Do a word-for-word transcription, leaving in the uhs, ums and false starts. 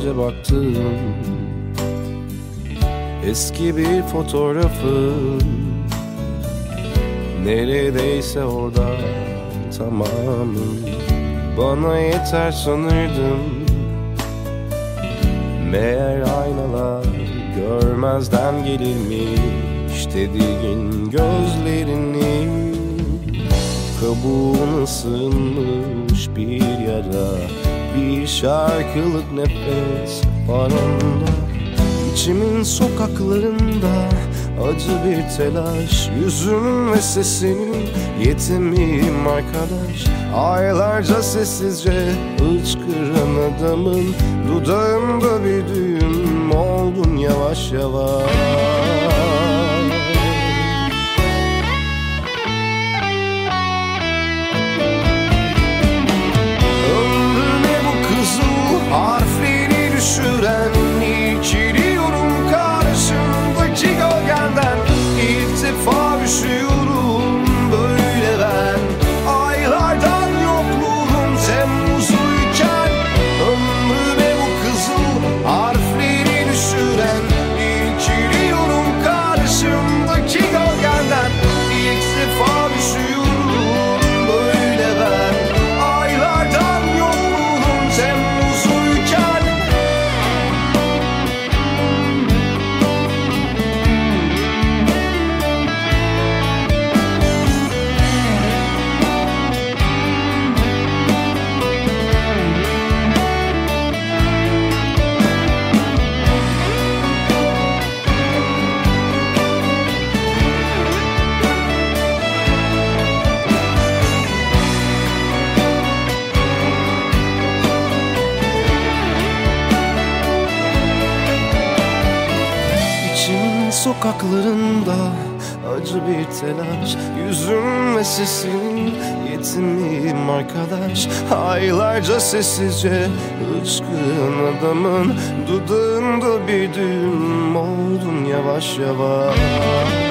Sadece baktığım eski bir fotoğrafın, neredeyse orada tamamım. Bana yeter sanırdım, meğer aynalar görmezden gelirmiş. Tedirgin gözlerini, kabuğuna sığınmış bir yara, bir şarkılık nefes var onda. İçimin sokaklarında acı bir telaş, yüzümün ve sesinin yetimiyim arkadaş. Aylarca sessizce hıçkıran adamın, dudağımda bir düğüm oldun yavaş yavaş. Ömrüme bu kızıl harfleri düşüren, irkiliyorum karşımdaki gölgenden. İlk defa üşüyorum böyle ben, aylardan yokluğum Temmuz'uyken. Ömrüme bu kızıl harfleri düşüren, irkiliyorum karşımdaki gölgenden. İlk defa üşüyorum böyle ben, aylardan yokluğum Temmuz'uyken. İçimin sokaklarında acı bir telaş, yüzüm ve sesin yetimiyim arkadaş. Aylarca sessizce hıçkıran adamın, dudağında bir düğüm oldun yavaş yavaş.